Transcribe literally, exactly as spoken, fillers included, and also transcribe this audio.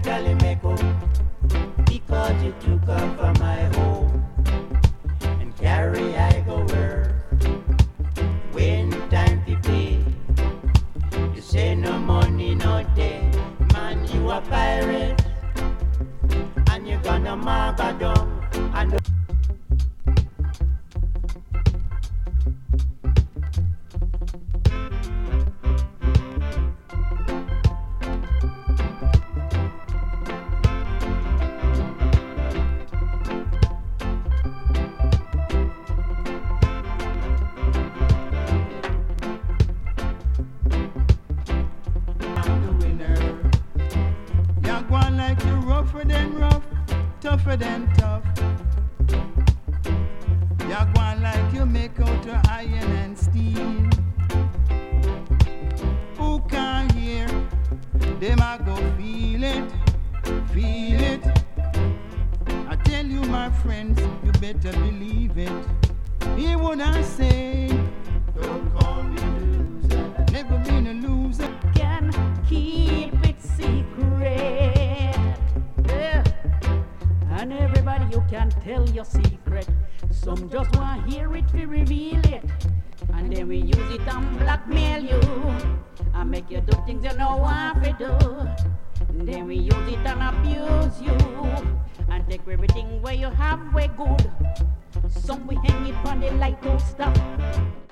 galley make up because you took off from my home and carry I go where when time to pay. You say no money, no day, man, you a pirate and you gonna mark a down and rougher than rough, tougher than tough. You're going like you make out of iron and steel. Who can't hear? Them a go feel it, feel it. I tell you, my friends, you better believe it. He would I say, don't call me loser. Never been a loser. Can keep it secret. And everybody you can tell your secret. Some just want to hear it to reveal it. And then we use it and blackmail you and make you do things you don't want to do. And then we use it and abuse you and take everything where you have way good. Some we hang it on the lighthouse stuff.